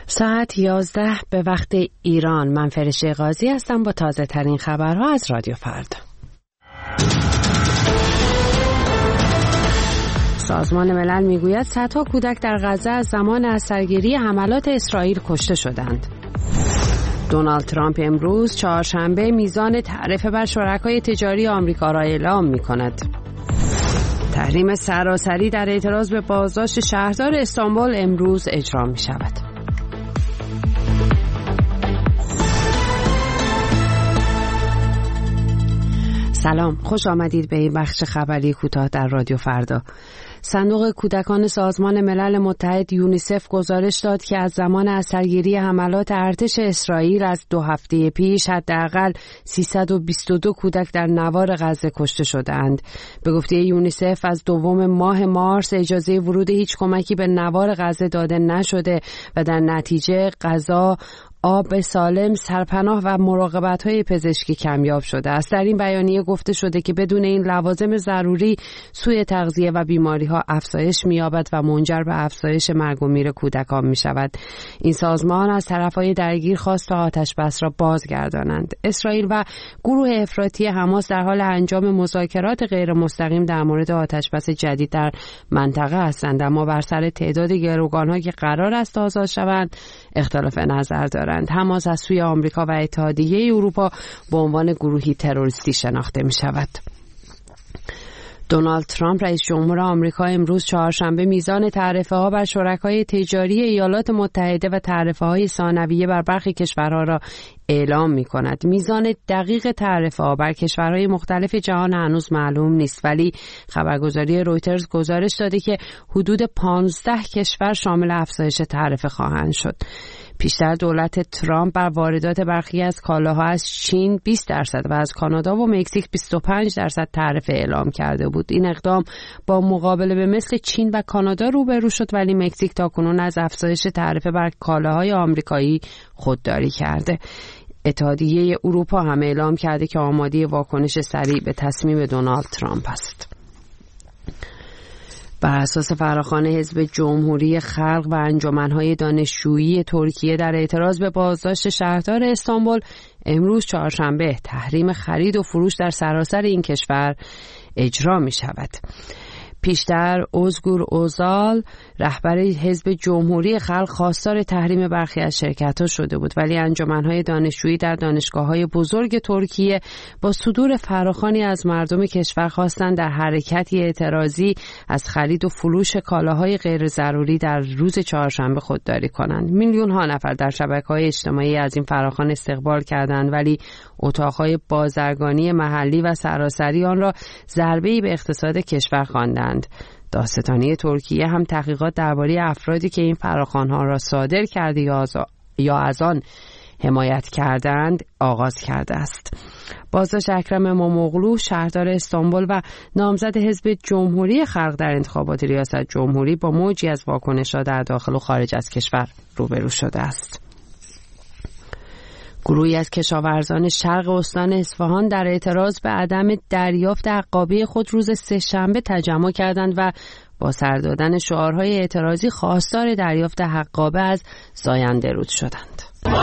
ساعت 11 به وقت ایران. من فرشته قاضی هستم با تازه ترین خبرها از رادیو فردا. سازمان ملل میگوید صدها کودک در غزه از زمان اثرگیری حملات اسرائیل کشته شدند. دونالد ترامپ امروز چهارشنبه میزان تعرفه بر شرکای تجاری آمریکا را اعلام می‌کند. تحریم سراسری در اعتراض به بازداشت شهردار استانبول امروز اجرا می‌شود. سلام، خوش آمدید به این بخش خبری کوتاه در رادیو فردا. صندوق کودکان سازمان ملل متحد یونیسف گزارش داد که از زمان اثرگیری حملات ارتش اسرائیل از 2 هفته پیش حداقل 322 کودک در نوار غزه کشته شدند. به گفته یونیسف از دوم ماه مارس اجازه ورود هیچ کمکی به نوار غزه داده نشده و در نتیجه غذا، آب سالم، سرپناه و مراقبت‌های پزشکی کمیاب شده است. در این بیانیه گفته شده که بدون این لوازم ضروری سوء تغذیه و بیماری‌ها افزایش می‌یابد و منجر به افزایش مرگ و میر کودکان می‌شود. این سازمان از طرف‌های درگیر خواست تا آتش‌بس را بازگردانند. اسرائیل و گروه افراطی حماس در حال انجام مذاکرات غیر مستقیم در مورد آتش‌بس جدید در منطقه هستند، اما بر سر تعداد گروگان‌ها که قرار است آزاد شوند اختلاف نظر دارند. حماس از سوی آمریکا و اتحادیه اروپا به عنوان گروهی تروریستی شناخته می شود. دونالد ترامپ رئیس جمهور آمریکا امروز چهارشنبه میزان تعرفه ها بر شرکای تجاری ایالات متحده و تعرفه های ثانویه بر برخی کشورها را اعلام می کند. میزان دقیق تعرفه ها بر کشورهای مختلف جهان هنوز معلوم نیست، ولی خبرگزاری رویترز گزارش داده که حدود 15 کشور شامل افزایش تعرفه خواهند شد. پیشتر دولت ترامپ بر واردات برخی از کالاها از چین 20% و از کانادا و مکزیک 25% تعرفه اعلام کرده بود. این اقدام با مقابله به مثل چین و کانادا روبرو شد، ولی مکزیک تاکنون از افزایش تعرفه بر کالاهای آمریکایی خودداری کرده. اتحادیه اروپا هم اعلام کرده که آماده واکنش سریع به تصمیم دونالد ترامپ است. بر اساس فراخوان حزب جمهوری خلق و انجمنهای دانشجویی ترکیه در اعتراض به بازداشت شهردار استانبول امروز چهارشنبه تحریم خرید و فروش در سراسر این کشور اجرا می شود. پیشتر اوزگور اوزال رهبر حزب جمهوری خلق خواستار تحریم برخی از شرکت‌ها شده بود، ولی انجمن‌های دانشجویی در دانشگاه‌های بزرگ ترکیه با صدور فراخوانی از مردم کشور خواستند در حرکتی اعتراضی از خرید و فروش کالاهای غیر ضروری در روز چهارشنبه خودداری کنند. میلیون‌ها نفر در شبکه‌های اجتماعی از این فراخوان استقبال کردند، ولی اتاق‌های بازرگانی محلی و سراسری آن را ضربه‌ای به اقتصاد کشور خواندند. دادستانی ترکیه هم تحقیقات درباره افرادی که این فراخوان‌ها را صادر کرده یا از آن حمایت کردند آغاز کرده است. بازداشت اکرم اماموغلو شهردار استانبول و نامزد حزب جمهوری خلق در انتخابات ریاست جمهوری با موجی از واکنش‌ها در داخل و خارج از کشور روبرو شده است. گروهی از کشاورزان شرق استان اصفهان در اعتراض به عدم دریافت حقابه خود روز سه‌شنبه تجمع کردند و با سر دادن شعارهای اعتراضی خواستار دریافت حقابه از زاینده رود شدند.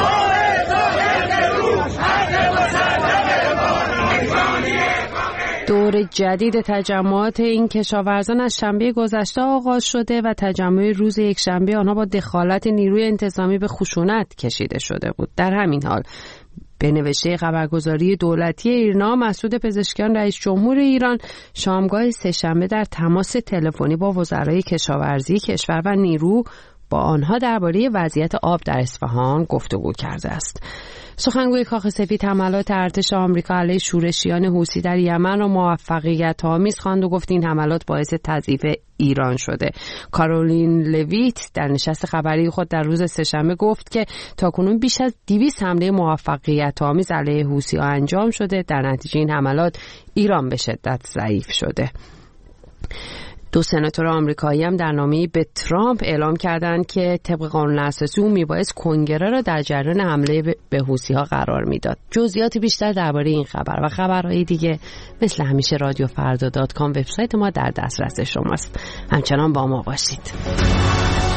دور جدید تجمعات این کشاورزان از شنبه گذشته آغاز شده و تجمع روز یکشنبه آنها با دخالت نیروی انتظامی به خشونت کشیده شده بود. در همین حال به نوشته خبرگزاری دولتی ایرنا، مسعود پزشکیان رئیس جمهور ایران شامگاه سه‌شنبه در تماس تلفنی با وزرای کشاورزی کشور و نیرو با آنها درباره وضعیت آب در اصفهان گفتگو کرده است. سخنگوی کاخ سفید حملات ارتش آمریکا علیه شورشیان حوثی در یمن را موفقیت‌آمیز خواند و گفت این حملات باعث تضعیف ایران شده. کارولین لویت در نشست خبری خود در روز سه‌شنبه گفت که تاکنون بیش از 200 حمله موفقیت‌آمیز علیه حوثی‌ها انجام شده. در نتیجه این حملات ایران به شدت ضعیف شده. 2 سناتور آمریکایی هم در نامه‌ای به ترامپ اعلام کردند که طبق قانون اساسی او میبایست کنگره را در جریان حمله به حوثی‌ها قرار میداد. جزئیات بیشتر درباره این خبر و خبرهای دیگه مثل همیشه radiofarda.com وبسایت ما در دسترس شماست. همچنان با ما باشید.